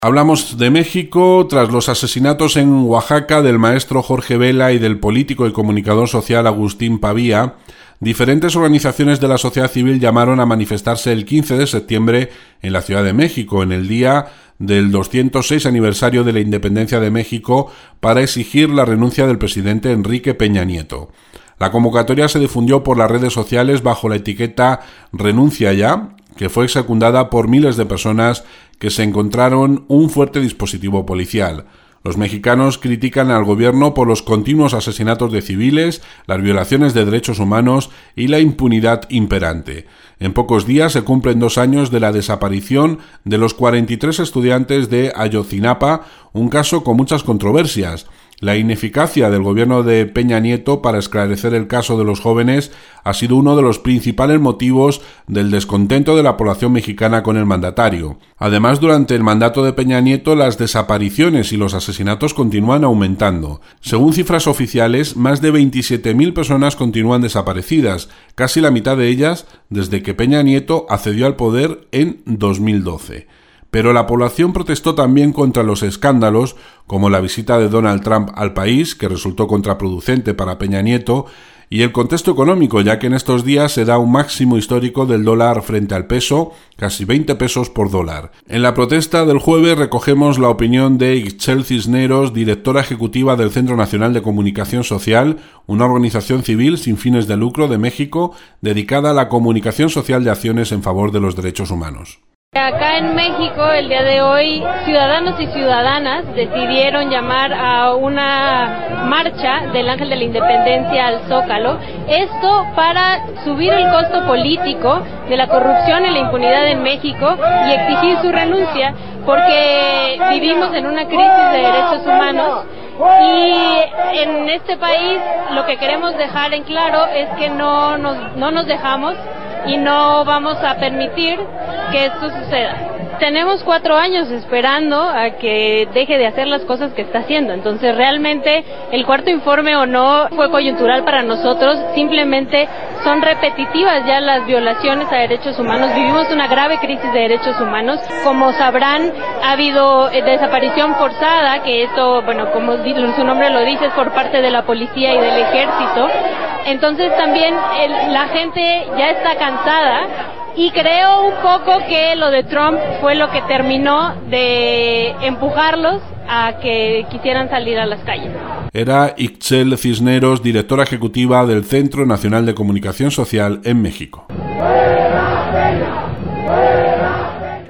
Hablamos de México tras los asesinatos en Oaxaca del maestro Jorge Vela y del político y comunicador social Agustín Pavía. Diferentes organizaciones de la sociedad civil llamaron a manifestarse el 15 de septiembre en la Ciudad de México, en el día del 206 aniversario de la independencia de México, para exigir la renuncia del presidente Enrique Peña Nieto. La convocatoria se difundió por las redes sociales bajo la etiqueta Renuncia ya, que fue secundada por miles de personas que se encontraron un fuerte dispositivo policial. Los mexicanos critican al gobierno por los continuos asesinatos de civiles, las violaciones de derechos humanos y la impunidad imperante. En pocos días se cumplen 2 años de la desaparición de los 43 estudiantes de Ayotzinapa, un caso con muchas controversias. La ineficacia del gobierno de Peña Nieto para esclarecer el caso de los jóvenes ha sido uno de los principales motivos del descontento de la población mexicana con el mandatario. Además, durante el mandato de Peña Nieto, las desapariciones y los asesinatos continúan aumentando. Según cifras oficiales, más de 27.000 personas continúan desaparecidas, casi la mitad de ellas desde que Peña Nieto accedió al poder en 2012. Pero la población protestó también contra los escándalos, como la visita de Donald Trump al país, que resultó contraproducente para Peña Nieto, y el contexto económico, ya que en estos días se da un máximo histórico del dólar frente al peso, casi 20 pesos por dólar. En la protesta del jueves recogemos la opinión de Ixchel Cisneros, directora ejecutiva del Centro Nacional de Comunicación Social, una organización civil sin fines de lucro de México dedicada a la comunicación social de acciones en favor de los derechos humanos. Acá en México, el día de hoy, ciudadanos y ciudadanas decidieron llamar a una marcha del Ángel de la Independencia al Zócalo. Esto para subir el costo político de la corrupción y la impunidad en México y exigir su renuncia, porque vivimos en una crisis de derechos humanos. Y en este país lo que queremos dejar en claro es que no nos dejamos y no vamos a permitir que esto suceda. Tenemos 4 años esperando a que deje de hacer las cosas que está haciendo. Entonces realmente el cuarto informe o no fue coyuntural para nosotros, simplemente son repetitivas ya las violaciones a derechos humanos. Vivimos una grave crisis de derechos humanos. Como sabrán, ha habido desaparición forzada, que esto, bueno, como su nombre lo dice, es por parte de la policía y del ejército. Entonces también la gente ya está cansada y creo un poco que lo de Trump fue lo que terminó de empujarlos a que quisieran salir a las calles. Era Ixchel Cisneros, directora ejecutiva del Centro Nacional de Comunicación Social en México.